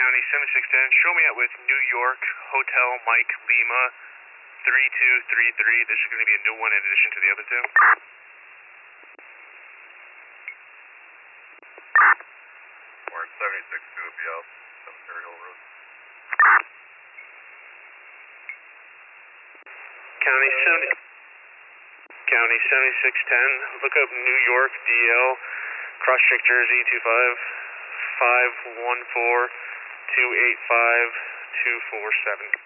County 7610, show me out with New York, Hotel Mike Lima, 3233. This is going to be a new one in addition to the other two. Or 76 would be out, Cemetery Hill Road. County 7610, look up New York, DL, cross check Jersey, 25514 285 247.